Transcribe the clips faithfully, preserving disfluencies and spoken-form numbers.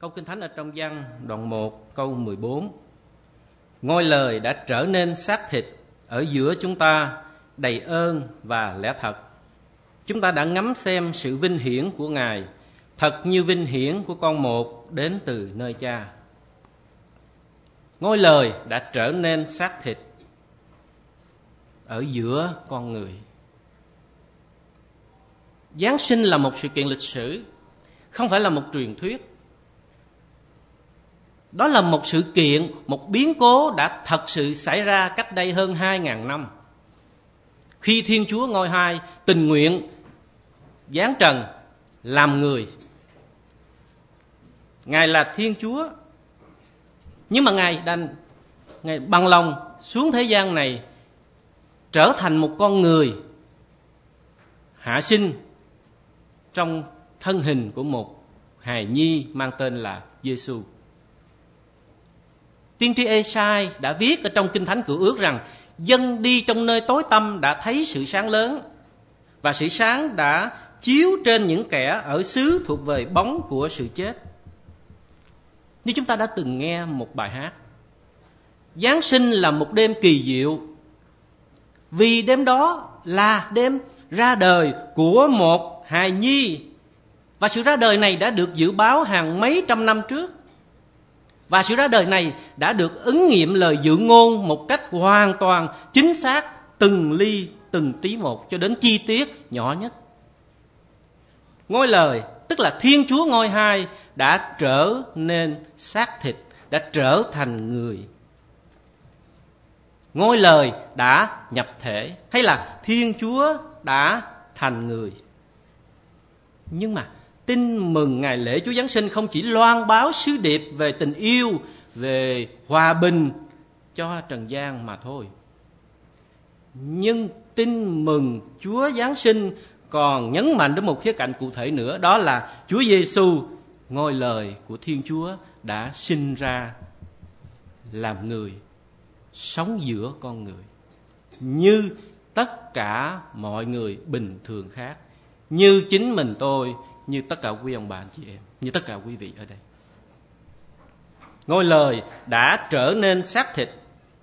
Câu Kinh Thánh ở trong Giăng đoạn một câu mười bốn. Ngôi lời đã trở nên xác thịt ở giữa chúng ta, đầy ơn và lẽ thật. Chúng ta đã ngắm xem sự vinh hiển của Ngài, thật như vinh hiển của con một đến từ nơi Cha. Ngôi lời đã trở nên xác thịt ở giữa con người. Giáng sinh là một sự kiện lịch sử, không phải là một truyền thuyết. Đó là một sự kiện, một biến cố đã thật sự xảy ra cách đây hơn hai ngàn năm. Khi Thiên Chúa ngôi hai tình nguyện giáng trần làm người. Ngài là Thiên Chúa, nhưng mà Ngài đành Ngài bằng lòng xuống thế gian này, trở thành một con người hạ sinh trong thân hình của một hài nhi mang tên là Giêsu. Tiên tri Ê-sai đã viết ở trong Kinh Thánh Cựu Ước rằng dân đi trong nơi tối tăm đã thấy sự sáng lớn, và sự sáng đã chiếu trên những kẻ ở xứ thuộc về bóng của sự chết. Như chúng ta đã từng nghe một bài hát, Giáng sinh là một đêm kỳ diệu, vì đêm đó là đêm ra đời của một hài nhi, và sự ra đời này đã được dự báo hàng mấy trăm năm trước. Và sự ra đời này đã được ứng nghiệm lời dự ngôn một cách hoàn toàn chính xác, từng ly từng tí một cho đến chi tiết nhỏ nhất. Ngôi lời, tức là Thiên Chúa ngôi hai, đã trở nên xác thịt, đã trở thành người. Ngôi lời đã nhập thể, hay là Thiên Chúa đã thành người. Nhưng mà tin mừng ngày lễ Chúa Giáng sinh không chỉ loan báo sứ điệp về tình yêu, về hòa bình cho trần gian mà thôi. Nhưng tin mừng Chúa Giáng sinh còn nhấn mạnh đến một khía cạnh cụ thể nữa, đó là Chúa Giêsu, ngôi lời của Thiên Chúa, đã sinh ra làm người, sống giữa con người, như tất cả mọi người bình thường khác, như chính mình tôi, như tất cả quý ông bà anh chị em, như tất cả quý vị ở đây. Ngôi lời đã trở nên xác thịt.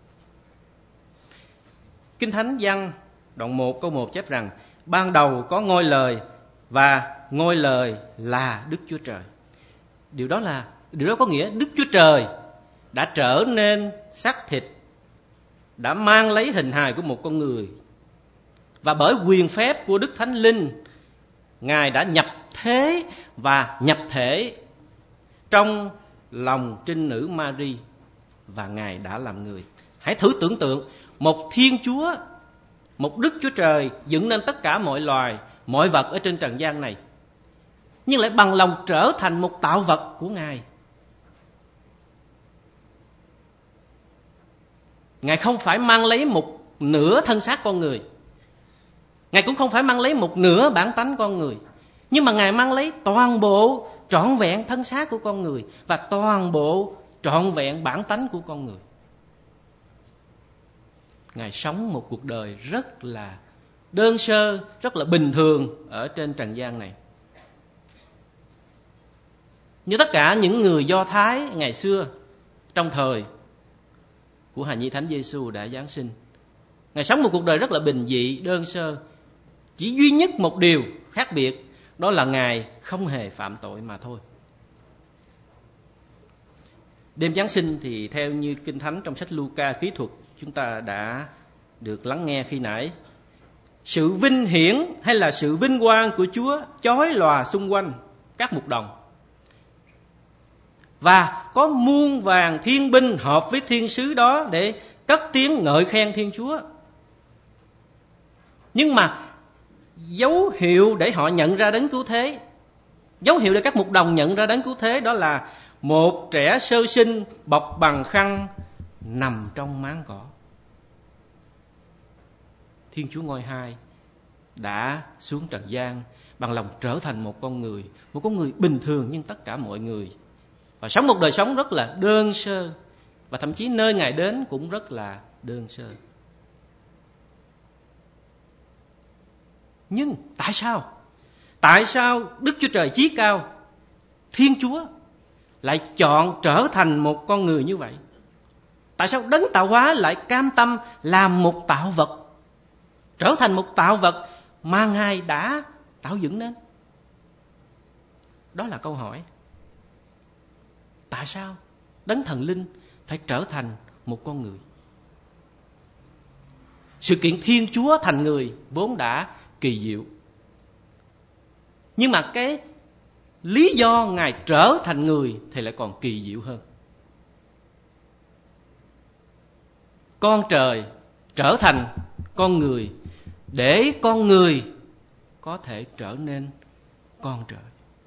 Kinh Thánh Giăng đoạn một câu một chép rằng ban đầu có ngôi lời, và ngôi lời là Đức Chúa Trời. Điều đó là điều đó có nghĩa Đức Chúa Trời đã trở nên xác thịt, đã mang lấy hình hài của một con người, và bởi quyền phép của Đức Thánh Linh, Ngài đã nhập thế và nhập thể trong lòng trinh nữ Mary, và Ngài đã làm người. Hãy thử tưởng tượng một Thiên Chúa, một Đức Chúa Trời dựng nên tất cả mọi loài, mọi vật ở trên trần gian này, nhưng lại bằng lòng trở thành một tạo vật của Ngài. Ngài không phải mang lấy một nửa thân xác con người, Ngài cũng không phải mang lấy một nửa bản tánh con người, nhưng mà Ngài mang lấy toàn bộ trọn vẹn thân xác của con người, và toàn bộ trọn vẹn bản tánh của con người. Ngài sống một cuộc đời rất là đơn sơ, rất là bình thường ở trên trần gian này. Như tất cả những người Do Thái ngày xưa, trong thời của hài nhi Thánh Giêsu đã Giáng sinh, Ngài sống một cuộc đời rất là bình dị, đơn sơ. Chỉ duy nhất một điều khác biệt, đó là Ngài không hề phạm tội mà thôi. Đêm Giáng sinh thì theo như Kinh Thánh trong sách Luca ký thuật chúng ta đã được lắng nghe khi nãy, sự vinh hiển hay là sự vinh quang của Chúa chói lòa xung quanh các mục đồng, và có muôn vàng thiên binh hợp với thiên sứ đó để cất tiếng ngợi khen Thiên Chúa. Nhưng mà dấu hiệu để họ nhận ra đấng cứu thế, dấu hiệu để các mục đồng nhận ra đấng cứu thế, đó là một trẻ sơ sinh bọc bằng khăn nằm trong máng cỏ. Thiên Chúa ngôi hai đã xuống trần gian, bằng lòng trở thành một con người, một con người bình thường như tất cả mọi người, và sống một đời sống rất là đơn sơ, và thậm chí nơi Ngài đến cũng rất là đơn sơ. Nhưng tại sao? Tại sao Đức Chúa Trời chí cao, Thiên Chúa, lại chọn trở thành một con người như vậy? Tại sao đấng tạo hóa lại cam tâm làm một tạo vật, trở thành một tạo vật mà Ngài đã tạo dựng nên? Đó là câu hỏi. Tại sao đấng thần linh phải trở thành một con người? Sự kiện Thiên Chúa thành người vốn đã kỳ diệu, nhưng mà cái lý do Ngài trở thành người thì lại còn kỳ diệu hơn. Con trời trở thành con người để con người có thể trở nên con trời.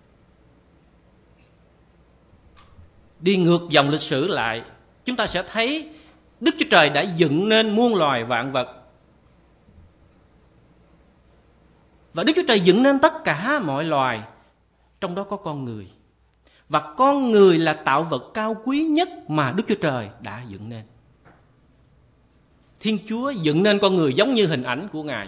Đi ngược dòng lịch sử lại, chúng ta sẽ thấy Đức Chúa Trời đã dựng nên muôn loài vạn vật. Và Đức Chúa Trời dựng nên tất cả mọi loài, trong đó có con người. Và con người là tạo vật cao quý nhất mà Đức Chúa Trời đã dựng nên. Thiên Chúa dựng nên con người giống như hình ảnh của Ngài.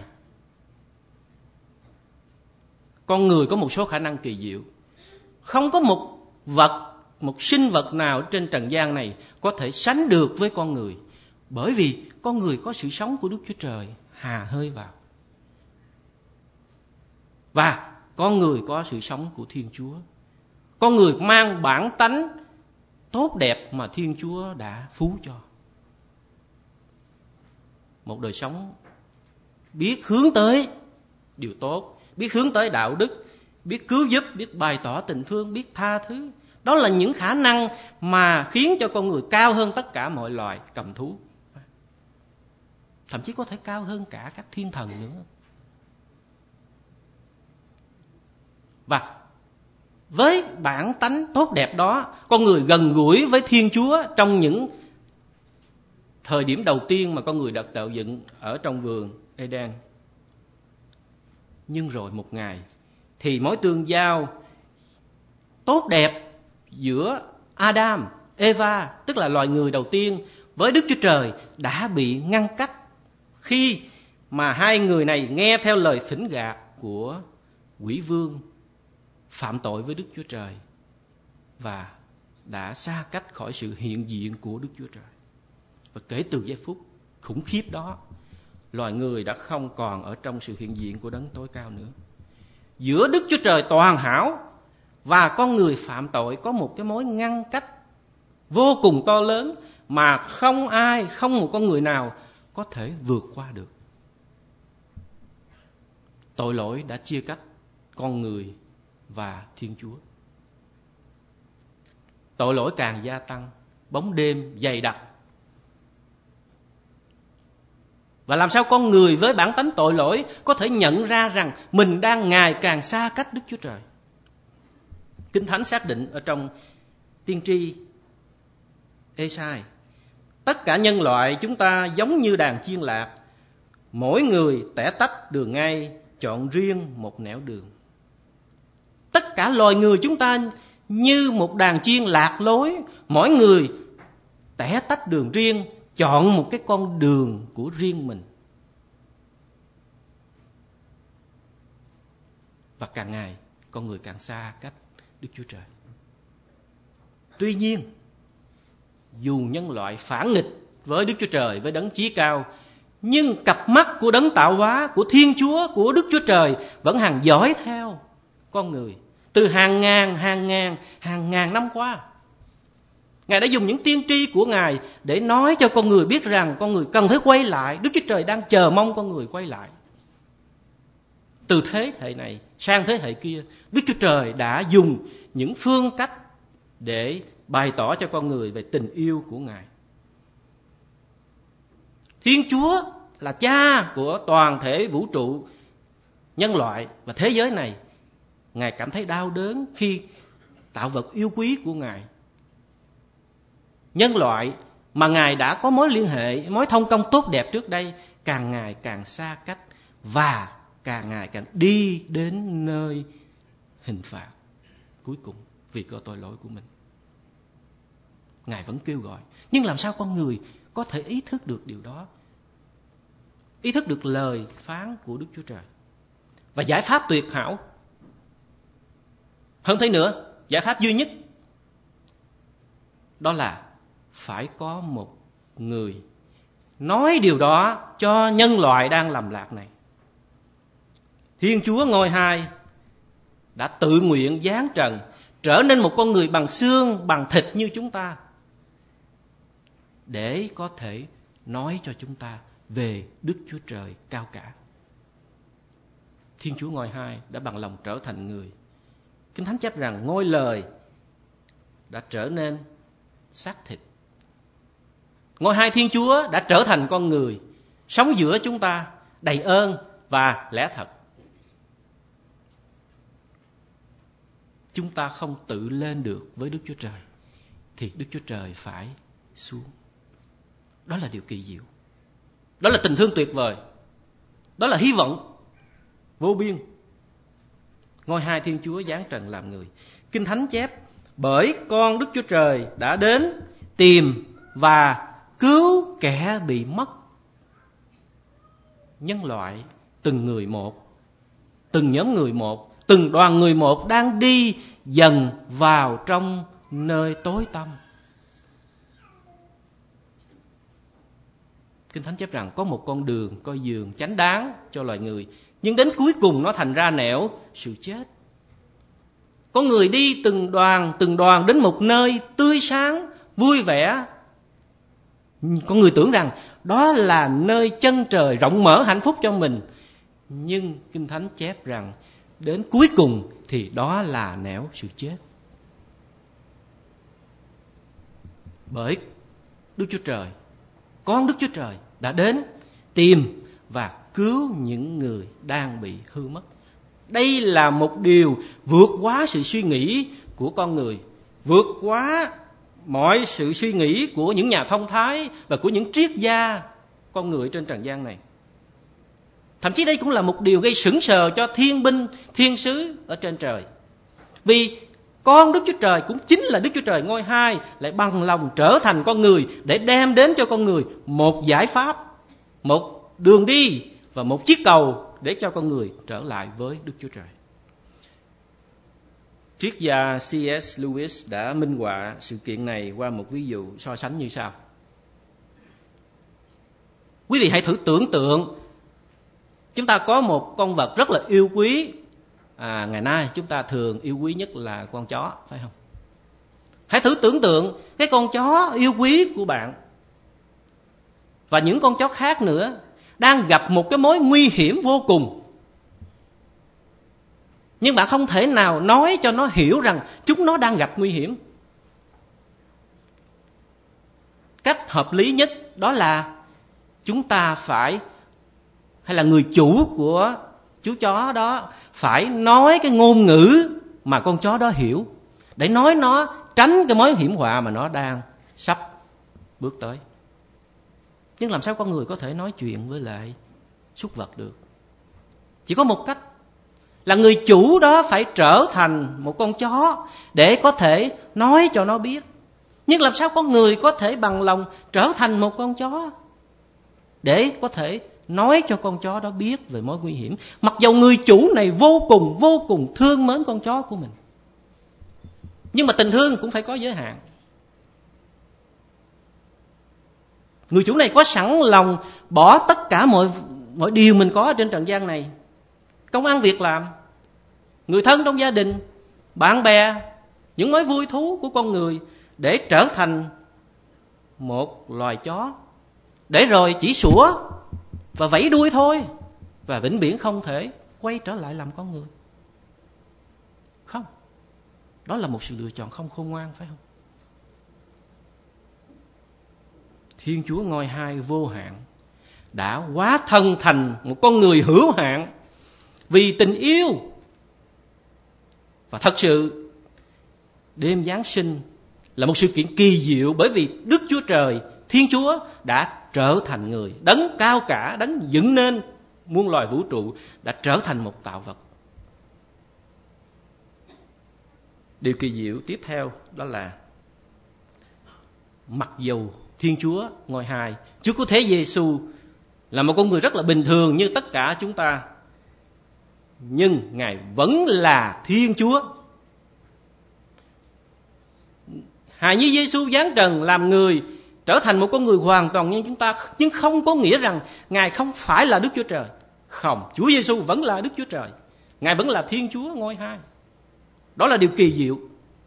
Con người có một số khả năng kỳ diệu. Không có một vật, một sinh vật nào trên trần gian này có thể sánh được với con người. Bởi vì con người có sự sống của Đức Chúa Trời hà hơi vào. Và con người có sự sống của Thiên Chúa. Con người mang bản tánh tốt đẹp mà Thiên Chúa đã phú cho. Một đời sống biết hướng tới điều tốt, biết hướng tới đạo đức, biết cứu giúp, biết bày tỏ tình thương, biết tha thứ. Đó là những khả năng mà khiến cho con người cao hơn tất cả mọi loài cầm thú. Thậm chí có thể cao hơn cả các thiên thần nữa. Và với bản tánh tốt đẹp đó, con người gần gũi với Thiên Chúa trong những thời điểm đầu tiên mà con người được tạo dựng ở trong vườn Eden. Nhưng rồi một ngày thì mối tương giao tốt đẹp giữa Adam, Eva, tức là loài người đầu tiên, với Đức Chúa Trời đã bị ngăn cách khi mà hai người này nghe theo lời phỉnh gạt của quỷ vương, phạm tội với Đức Chúa Trời và đã xa cách khỏi sự hiện diện của Đức Chúa Trời. Và kể từ giây phút khủng khiếp đó, loài người đã không còn ở trong sự hiện diện của Đấng tối cao nữa. Giữa Đức Chúa Trời toàn hảo và con người phạm tội có một cái mối ngăn cách vô cùng to lớn mà không ai, không một con người nào có thể vượt qua được. Tội lỗi đã chia cách con người và Thiên Chúa. Tội lỗi càng gia tăng, bóng đêm dày đặc. Và làm sao con người với bản tánh tội lỗi có thể nhận ra rằng mình đang ngày càng xa cách Đức Chúa Trời? Kinh Thánh xác định ở trong tiên tri Ê-sai, tất cả nhân loại chúng ta giống như đàn chiên lạc, mỗi người tẻ tách đường ngay, chọn riêng một nẻo đường. Tất cả loài người chúng ta như một đàn chiên lạc lối, mỗi người tẻ tách đường riêng, chọn một cái con đường của riêng mình. Và càng ngày con người càng xa cách Đức Chúa Trời. Tuy nhiên, dù nhân loại phản nghịch với Đức Chúa Trời, với Đấng Chí Cao, nhưng cặp mắt của Đấng Tạo Hóa, của Thiên Chúa, của Đức Chúa Trời vẫn hàng dõi theo con người từ hàng ngàn, hàng ngàn, hàng ngàn năm qua. Ngài đã dùng những tiên tri của Ngài để nói cho con người biết rằng con người cần phải quay lại. Đức Chúa Trời đang chờ mong con người quay lại. Từ thế hệ này sang thế hệ kia, Đức Chúa Trời đã dùng những phương cách để bày tỏ cho con người về tình yêu của Ngài. Thiên Chúa là cha của toàn thể vũ trụ, nhân loại và thế giới này. Ngài cảm thấy đau đớn khi tạo vật yêu quý của Ngài, nhân loại mà Ngài đã có mối liên hệ, mối thông công tốt đẹp trước đây, càng ngày càng xa cách và càng ngày càng đi đến nơi hình phạt cuối cùng vì có tội lỗi của mình. Ngài vẫn kêu gọi. Nhưng làm sao con người có thể ý thức được điều đó? Ý thức được lời phán của Đức Chúa Trời. Và giải pháp tuyệt hảo hơn thế nữa, giải pháp duy nhất đó là phải có một người nói điều đó cho nhân loại đang lầm lạc này. Thiên Chúa ngôi hai đã tự nguyện giáng trần, trở nên một con người bằng xương, bằng thịt như chúng ta, để có thể nói cho chúng ta về Đức Chúa Trời cao cả. Thiên Chúa ngôi hai đã bằng lòng trở thành người. Kinh Thánh chép rằng ngôi lời đã trở nên xác thịt. Ngôi hai Thiên Chúa đã trở thành con người, sống giữa chúng ta, đầy ơn và lẽ thật. Chúng ta không tự lên được với Đức Chúa Trời, thì Đức Chúa Trời phải xuống. Đó là điều kỳ diệu. Đó là tình thương tuyệt vời. Đó là hy vọng vô biên. Ngôi hai Thiên Chúa giáng trần làm người. Kinh Thánh chép, bởi con Đức Chúa Trời đã đến tìm và cứu kẻ bị mất. Nhân loại từng người một, từng nhóm người một, từng đoàn người một đang đi dần vào trong nơi tối tăm. Kinh Thánh chép rằng có một con đường coi giường chánh đáng cho loài người, nhưng đến cuối cùng nó thành ra nẻo sự chết. Có người đi từng đoàn từng đoàn đến một nơi tươi sáng, vui vẻ. Có người tưởng rằng đó là nơi chân trời rộng mở hạnh phúc cho mình. Nhưng Kinh Thánh chép rằng đến cuối cùng thì đó là nẻo sự chết. Bởi Đức Chúa Trời, con Đức Chúa Trời đã đến tìm và cứu những người đang bị hư mất. Đây là một điều vượt quá sự suy nghĩ của con người, vượt quá mọi sự suy nghĩ của những nhà thông thái và của những triết gia con người trên trần gian này. Thậm chí đây cũng là một điều gây sững sờ cho thiên binh, thiên sứ ở trên trời. Vì con Đức Chúa Trời cũng chính là Đức Chúa Trời ngôi hai lại bằng lòng trở thành con người để đem đến cho con người một giải pháp, một đường đi và một chiếc cầu để cho con người trở lại với Đức Chúa Trời. Triết gia C S Lewis đã minh họa sự kiện này qua một ví dụ so sánh như sau. Quý vị hãy thử tưởng tượng chúng ta có một con vật rất là yêu quý. À, ngày nay chúng ta thường yêu quý nhất là con chó, phải không? Hãy thử tưởng tượng cái con chó yêu quý của bạn và những con chó khác nữa đang gặp một cái mối nguy hiểm vô cùng. Nhưng bạn không thể nào nói cho nó hiểu rằng chúng nó đang gặp nguy hiểm. Cách hợp lý nhất đó là chúng ta phải, hay là người chủ của chú chó đó phải nói cái ngôn ngữ mà con chó đó hiểu, để nói nó tránh cái mối hiểm họa mà nó đang sắp bước tới. Nhưng làm sao con người có thể nói chuyện với lại súc vật được? Chỉ có một cách, là người chủ đó phải trở thành một con chó để có thể nói cho nó biết. Nhưng làm sao con người có thể bằng lòng trở thành một con chó để có thể nói cho con chó đó biết về mối nguy hiểm, mặc dầu người chủ này vô cùng vô cùng thương mến con chó của mình. Nhưng mà tình thương cũng phải có giới hạn. Người chủ này có sẵn lòng bỏ tất cả mọi mọi điều mình có trên trần gian này, công ăn việc làm, người thân trong gia đình, bạn bè, những mối vui thú của con người, để trở thành một loài chó, để rồi chỉ sủa và vẫy đuôi thôi, và vĩnh viễn không thể quay trở lại làm con người. Không, đó là một sự lựa chọn không khôn ngoan, phải không? Thiên Chúa ngôi hai vô hạn đã hóa thân thành một con người hữu hạn vì tình yêu. Và thật sự đêm Giáng sinh là một sự kiện kỳ diệu, bởi vì Đức Chúa Trời, Thiên Chúa đã trở thành người, đấng cao cả, đấng dựng nên muôn loài vũ trụ đã trở thành một tạo vật. Điều kỳ diệu tiếp theo đó là mặc dù Thiên Chúa ngôi hai, Chúa Cứu Thế Giêsu là một con người rất là bình thường như tất cả chúng ta, nhưng Ngài vẫn là Thiên Chúa. hài nhi Giêsu giáng trần làm người, trở thành một con người hoàn toàn như chúng ta, nhưng không có nghĩa rằng Ngài không phải là Đức Chúa Trời. Không, Chúa Giêsu vẫn là Đức Chúa Trời. Ngài vẫn là Thiên Chúa ngôi hai. Đó là điều kỳ diệu.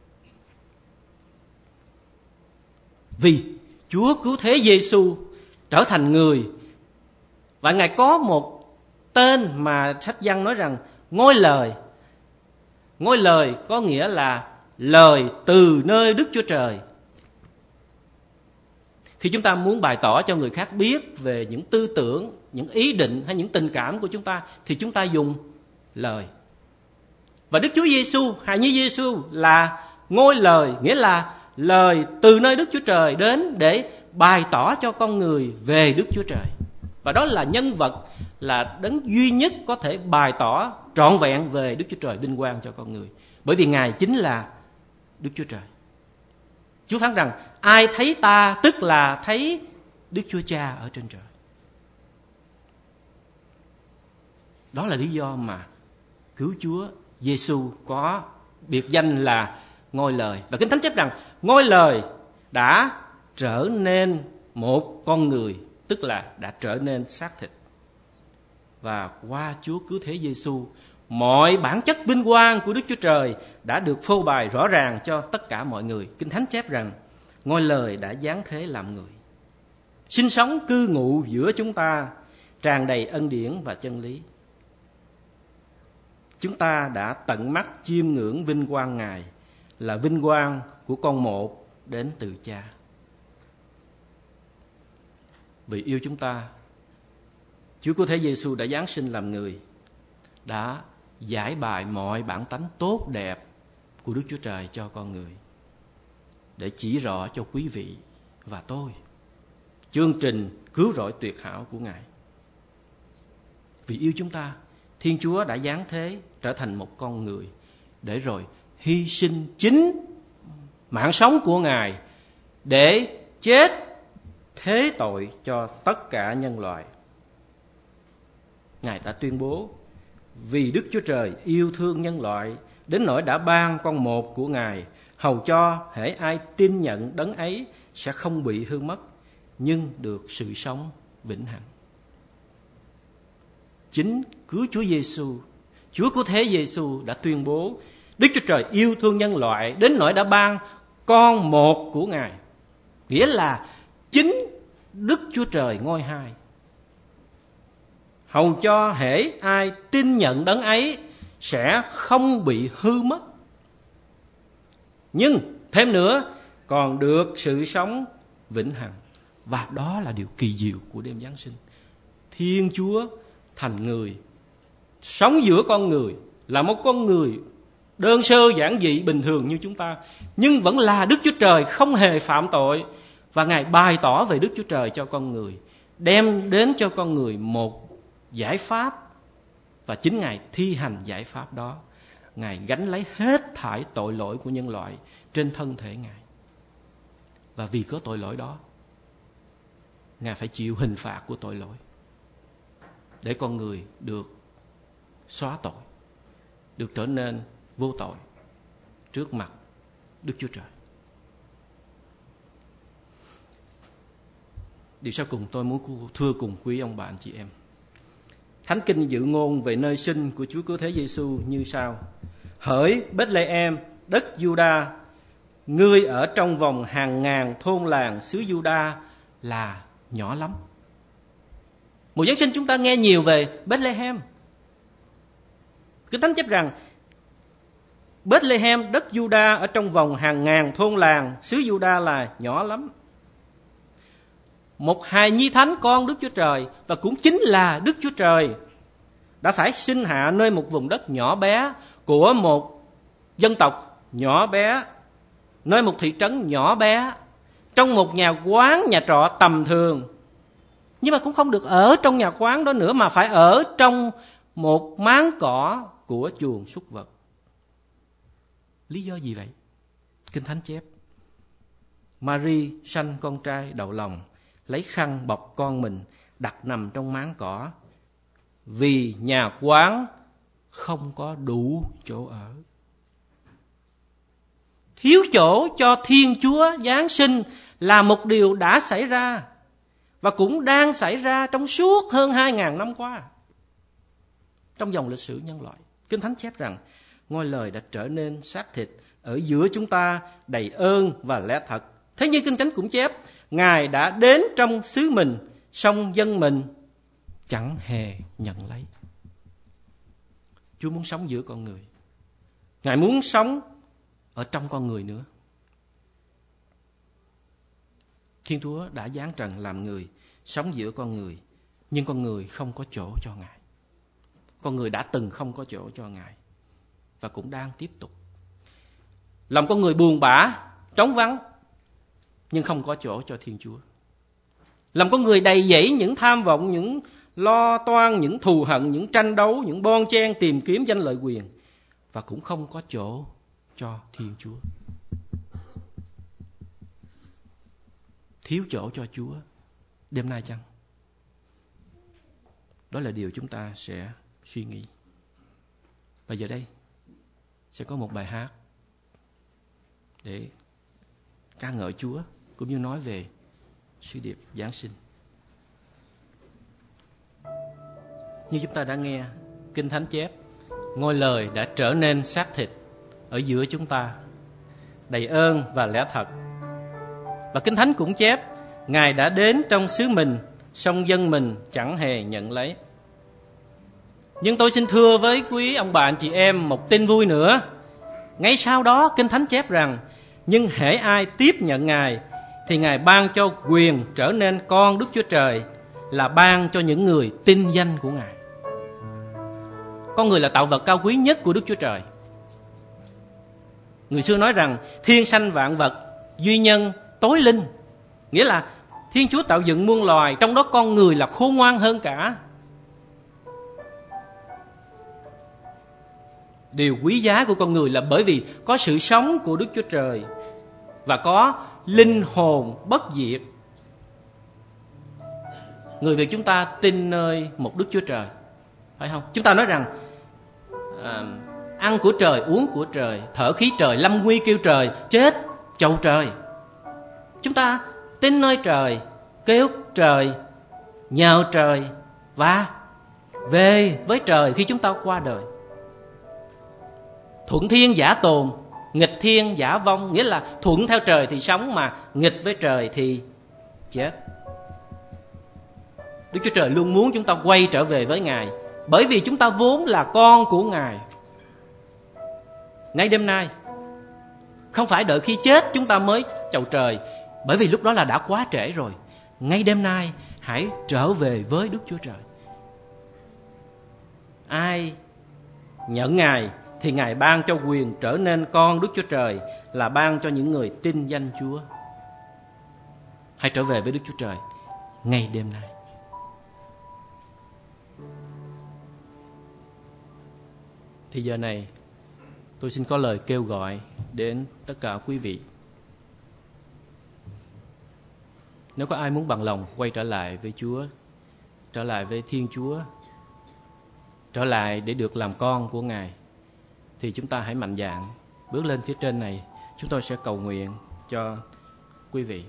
Vì Chúa cứu thế Giêsu trở thành người, và Ngài có một tên mà sách Giăng nói rằng ngôi lời. Ngôi lời có nghĩa là lời từ nơi Đức Chúa Trời. Khi chúng ta muốn bày tỏ cho người khác biết về những tư tưởng, những ý định hay những tình cảm của chúng ta, thì chúng ta dùng lời. Và Đức Chúa Giêsu, hài nhi Giêsu là ngôi lời, nghĩa là lời từ nơi Đức Chúa Trời đến để bày tỏ cho con người về Đức Chúa Trời. Và đó là nhân vật, là đấng duy nhất có thể bày tỏ trọn vẹn về Đức Chúa Trời, vinh quang cho con người. Bởi vì Ngài chính là Đức Chúa Trời. Chúa phán rằng ai thấy ta tức là thấy Đức Chúa Cha ở trên trời. Đó là lý do mà cứu Chúa Giêsu có biệt danh là ngôi lời. Và Kinh Thánh chép rằng ngôi lời đã trở nên một con người, tức là đã trở nên xác thịt. Và qua Chúa cứu thế Giêsu, mọi bản chất vinh quang của Đức Chúa Trời đã được phô bày rõ ràng cho tất cả mọi người. Kinh Thánh chép rằng ngôi lời đã giáng thế làm người, sinh sống cư ngụ giữa chúng ta, tràn đầy ân điển và chân lý. Chúng ta đã tận mắt chiêm ngưỡng vinh quang Ngài, là vinh quang của con một đến từ Cha. Vì yêu chúng ta, Chúa cứu thế Giêsu đã giáng sinh làm người, đã giải bày mọi bản tánh tốt đẹp của Đức Chúa Trời cho con người, để chỉ rõ cho quý vị và tôi chương trình cứu rỗi tuyệt hảo của Ngài. Vì yêu chúng ta, Thiên Chúa đã giáng thế trở thành một con người, để rồi hy sinh chính mạng sống của Ngài để chết thế tội cho tất cả nhân loại. Ngài đã tuyên bố vì Đức Chúa Trời yêu thương nhân loại đến nỗi đã ban con một của Ngài, hầu cho hễ ai tin nhận đấng ấy sẽ không bị hư mất, nhưng được sự sống vĩnh hằng. Chính cứu Chúa Giêsu, Chúa cứu thế Giêsu đã tuyên bố Đức Chúa Trời yêu thương nhân loại đến nỗi đã ban con một của Ngài, nghĩa là chính Đức Chúa Trời ngôi hai, hầu cho hễ ai tin nhận đấng ấy sẽ không bị hư mất, nhưng thêm nữa còn được sự sống vĩnh hằng. Và đó là điều kỳ diệu của đêm Giáng sinh. Thiên Chúa thành người, sống giữa con người, là một con người đơn sơ giản dị bình thường như chúng ta, nhưng vẫn là Đức Chúa Trời, không hề phạm tội. Và Ngài bày tỏ về Đức Chúa Trời cho con người, đem đến cho con người một giải pháp, và chính Ngài thi hành giải pháp đó. Ngài gánh lấy hết thảy tội lỗi của nhân loại trên thân thể Ngài. Và vì có tội lỗi đó, Ngài phải chịu hình phạt của tội lỗi, để con người được xóa tội, được trở nên vô tội trước mặt Đức Chúa Trời. Điều sau cùng tôi muốn thưa cùng quý ông bà anh chị em. Thánh Kinh dự ngôn về nơi sinh của Chúa cứu thế Giêsu như sau: hỡi Bethlehem, đất Juda, ngươi ở trong vòng hàng ngàn thôn làng xứ Juda là nhỏ lắm. Mùa Giáng sinh chúng ta nghe nhiều về Bethlehem. Kinh Thánh chép rằng Bethlehem, đất Juda, ở trong vòng hàng ngàn thôn làng xứ Juda là nhỏ lắm. Một hài nhi thánh con Đức Chúa Trời, và cũng chính là Đức Chúa Trời, đã phải sinh hạ nơi một vùng đất nhỏ bé của một dân tộc nhỏ bé, nơi một thị trấn nhỏ bé, trong một nhà quán, nhà trọ tầm thường. Nhưng mà cũng không được ở trong nhà quán đó nữa, mà phải ở trong một máng cỏ của chuồng súc vật. Lý do gì vậy? Kinh Thánh chép Mary sanh con trai đầu lòng, lấy khăn bọc con mình, đặt nằm trong máng cỏ, vì nhà quán không có đủ chỗ ở. thiếu chỗ cho Thiên Chúa Giáng sinh là một điều đã xảy ra và cũng đang xảy ra trong suốt hơn hai ngàn năm qua trong dòng lịch sử nhân loại. Kinh Thánh chép rằng ngôi lời đã trở nên xác thịt ở giữa chúng ta, đầy ơn và lẽ thật. Thế nhưng Kinh Thánh cũng chép Ngài đã đến trong xứ mình, song dân mình chẳng hề nhận lấy. Chúa muốn sống giữa con người. Ngài muốn sống ở trong con người nữa. Thiên Chúa đã giáng trần làm người, sống giữa con người, nhưng con người không có chỗ cho Ngài. Con người đã từng không có chỗ cho Ngài và cũng đang tiếp tục. Lòng con người buồn bã, trống vắng, nhưng không có chỗ cho Thiên Chúa. Lòng con người đầy dẫy những tham vọng, những lo toan, những thù hận, những tranh đấu, những bon chen tìm kiếm danh lợi quyền, và cũng không có chỗ cho Thiên Chúa. Thiếu chỗ cho Chúa đêm nay chăng? Đó là điều chúng ta sẽ suy nghĩ. Và giờ đây sẽ có một bài hát để ca ngợi Chúa cũng như nói về sứ điệp Giáng sinh. Như chúng ta đã nghe, Kinh Thánh chép ngôi lời đã trở nên xác thịt ở giữa chúng ta, đầy ơn và lẽ thật. Và Kinh Thánh cũng chép Ngài đã đến trong xứ mình, song dân mình chẳng hề nhận lấy. Nhưng tôi xin thưa với quý ông bà anh chị em một tin vui nữa. Ngay sau đó Kinh Thánh chép rằng nhưng hễ ai tiếp nhận Ngài thì Ngài ban cho quyền trở nên con Đức Chúa Trời, là ban cho những người tin danh của Ngài. Con người là tạo vật cao quý nhất của Đức Chúa Trời. Người xưa nói rằng thiên sanh vạn vật, duy nhân tối linh. Nghĩa là Thiên Chúa tạo dựng muôn loài, trong đó con người là khôn ngoan hơn cả. Điều quý giá của con người là bởi vì có sự sống của Đức Chúa Trời và có linh hồn bất diệt. Người Việt chúng ta tin nơi một Đức Chúa Trời, phải không? Chúng ta nói rằng à, ăn của trời, uống của trời, thở khí trời, lâm nguy kêu trời, chết chầu trời. Chúng ta tin nơi trời, kêu trời, nhờ trời và về với trời khi chúng ta qua đời. Thuận thiên giả tồn, nghịch thiên giả vong. Nghĩa là thuận theo trời thì sống, mà nghịch với trời thì chết. Đức Chúa Trời luôn muốn chúng ta quay trở về với Ngài, bởi vì chúng ta vốn là con của Ngài. Ngay đêm nay, không phải đợi khi chết chúng ta mới chầu trời, bởi vì lúc đó là đã quá trễ rồi. Ngay đêm nay hãy trở về với Đức Chúa Trời. Ai nhận Ngài thì Ngài ban cho quyền trở nên con Đức Chúa Trời, là ban cho những người tin danh Chúa. Hãy trở về với Đức Chúa Trời ngay đêm nay. Thì giờ này tôi xin có lời kêu gọi đến tất cả quý vị. Nếu có ai muốn bằng lòng quay trở lại với Chúa, trở lại với Thiên Chúa, trở lại để được làm con của Ngài, thì chúng ta hãy mạnh dạn bước lên phía trên này. Chúng tôi sẽ cầu nguyện cho quý vị.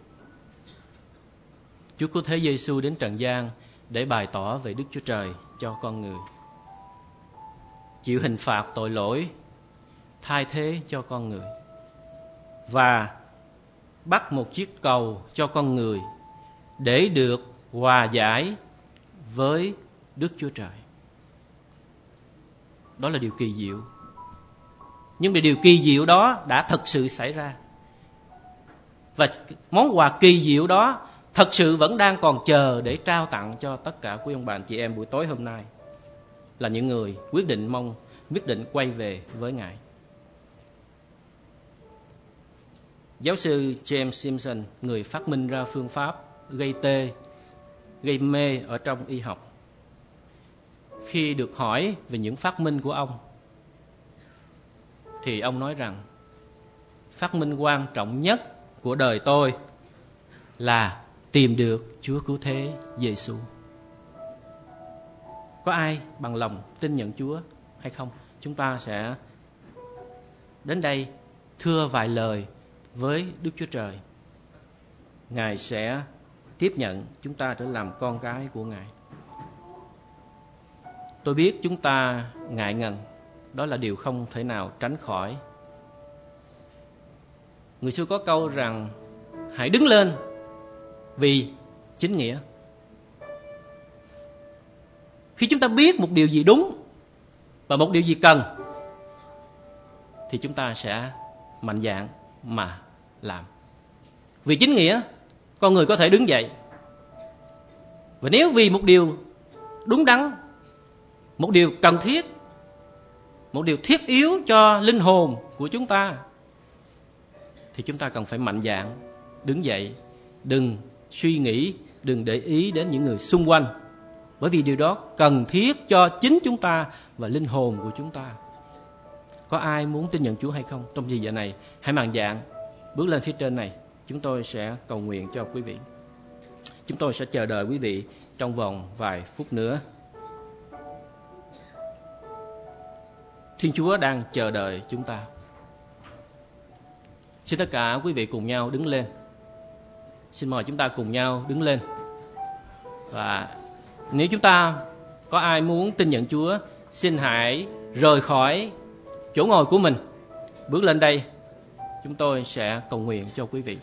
Chúa Cứu Thế Giêsu đến trần gian để bày tỏ về Đức Chúa Trời cho con người, chịu hình phạt tội lỗi thay thế cho con người, và bắt một chiếc cầu cho con người để được hòa giải với Đức Chúa Trời. Đó là điều kỳ diệu. Nhưng điều kỳ diệu đó đã thật sự xảy ra, và món quà kỳ diệu đó thật sự vẫn đang còn chờ để trao tặng cho tất cả quý ông bà anh chị em buổi tối hôm nay, là những người quyết định mong quyết định quay về với Ngài. Giáo sư James Simpson, người phát minh ra phương pháp gây tê, gây mê ở trong y học, khi được hỏi về những phát minh của ông, thì ông nói rằng phát minh quan trọng nhất của đời tôi là tìm được Chúa Cứu Thế Giêsu. Có ai bằng lòng tin nhận Chúa hay không? Chúng ta sẽ đến đây thưa vài lời với Đức Chúa Trời, Ngài sẽ tiếp nhận chúng ta trở làm con cái của Ngài. Tôi biết chúng ta ngại ngần, đó là điều không thể nào tránh khỏi. Người xưa có câu rằng hãy đứng lên vì chính nghĩa. Khi chúng ta biết một điều gì đúng và một điều gì cần thì chúng ta sẽ mạnh dạn mà làm. Vì chính nghĩa, con người có thể đứng dậy. Và nếu vì một điều đúng đắn, một điều cần thiết, một điều thiết yếu cho linh hồn của chúng ta, thì chúng ta cần phải mạnh dạn đứng dậy. Đừng suy nghĩ, đừng để ý đến những người xung quanh, bởi vì điều đó cần thiết cho chính chúng ta và linh hồn của chúng ta. Có ai muốn tin nhận Chúa hay không? Trong giây giờ này, hãy mạnh dạn bước lên phía trên này. Chúng tôi sẽ cầu nguyện cho quý vị. Chúng tôi sẽ chờ đợi quý vị trong vòng vài phút nữa. Thiên Chúa đang chờ đợi chúng ta. Xin tất cả quý vị cùng nhau đứng lên. Xin mời chúng ta cùng nhau đứng lên. Và nếu chúng ta có ai muốn tin nhận Chúa, xin hãy rời khỏi chỗ ngồi của mình, bước lên đây. Chúng tôi sẽ cầu nguyện cho quý vị.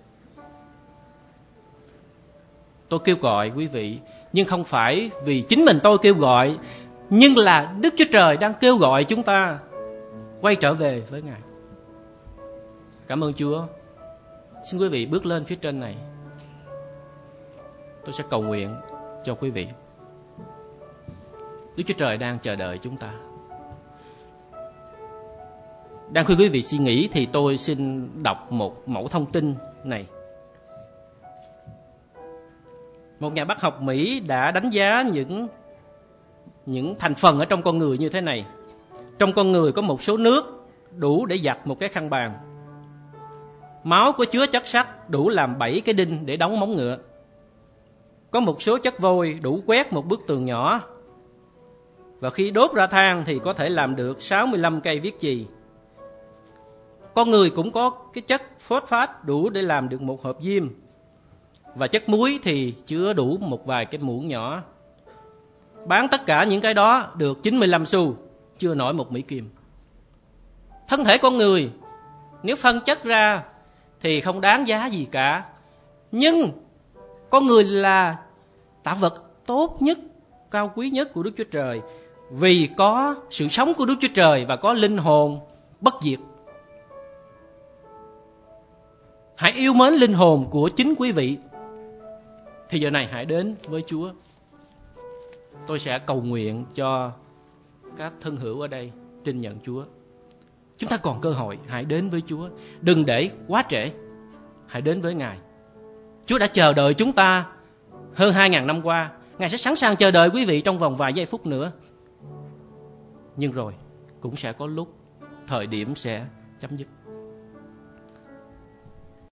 Tôi kêu gọi quý vị, nhưng không phải vì chính mình tôi kêu gọi, nhưng là Đức Chúa Trời đang kêu gọi chúng ta quay trở về với Ngài. Cảm ơn Chúa. Xin quý vị bước lên phía trên này. Tôi sẽ cầu nguyện cho quý vị. Đức Chúa Trời đang chờ đợi chúng ta. Đang khi quý vị suy nghĩ thì tôi xin đọc một mẫu thông tin này. Một nhà bác học Mỹ đã đánh giá những những thành phần ở trong con người như thế này. Trong con người có một số nước đủ để giặt một cái khăn bàn. Máu có chứa chất sắt đủ làm bảy cái đinh để đóng móng ngựa. Có một số chất vôi đủ quét một bức tường nhỏ. Và khi đốt ra than thì có thể làm được sáu mươi lăm cây viết chì. Con người cũng có cái chất phốt phát đủ để làm được một hộp diêm. Và chất muối thì chứa đủ một vài cái muỗng nhỏ. Bán tất cả những cái đó được chín mươi lăm xu, chưa nổi một Mỹ Kim. Thân thể con người nếu phân chất ra thì không đáng giá gì cả. Nhưng con người là tạo vật tốt nhất, cao quý nhất của Đức Chúa Trời, vì có sự sống của Đức Chúa Trời và có linh hồn bất diệt. Hãy yêu mến linh hồn của chính quý vị. Thì giờ này hãy đến với Chúa. Tôi sẽ cầu nguyện cho các thân hữu ở đây tin nhận Chúa. Chúng ta còn cơ hội, hãy đến với Chúa. Đừng để quá trễ. Hãy đến với Ngài. Chúa đã chờ đợi chúng ta hơn hai ngàn năm qua. Ngài sẽ sẵn sàng chờ đợi quý vị trong vòng vài giây phút nữa. Nhưng rồi cũng sẽ có lúc thời điểm sẽ chấm dứt.